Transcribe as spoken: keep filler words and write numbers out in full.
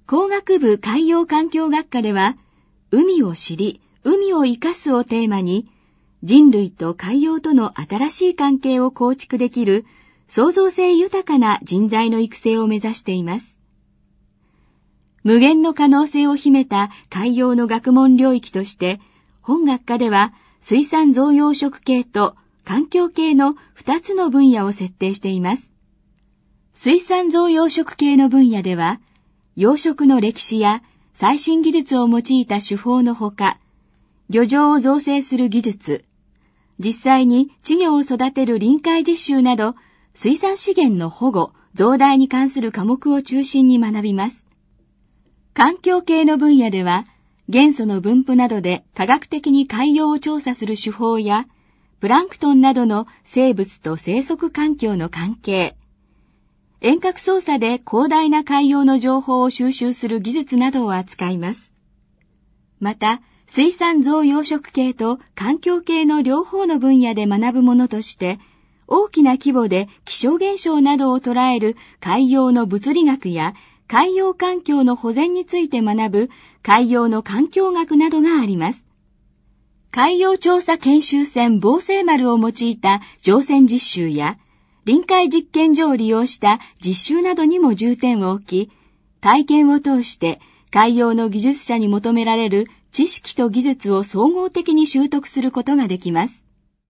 工学部海洋環境学科では、海を知り、海を生かすをテーマに、人類と海洋との新しい関係を構築できる創造性豊かな人材の育成を目指しています。無限の可能性を秘めた海洋の学問領域として、本学科では水産増養殖系と環境系のふたつの分野を設定しています。水産増養殖系の分野では、養殖の歴史や最新技術を用いた手法のほか、漁場を造成する技術、実際に稚魚を育てる臨海実習など、水産資源の保護、増大に関する科目を中心に学びます。環境系の分野では、元素の分布などで科学的に海洋を調査する手法や、プランクトンなどの生物と生息環境の関係、遠隔操作で広大な海洋の情報を収集する技術などを扱います。また、水産増養殖系と環境系の両方の分野で学ぶものとして、大きな規模で気象現象などを捉える海洋の物理学や海洋環境の保全について学ぶ海洋の環境学などがあります。海洋調査研修船防星丸を用いた乗船実習や臨海実験場を利用した実習などにも重点を置き、体験を通して海洋の技術者に求められる知識と技術を総合的に習得することができます。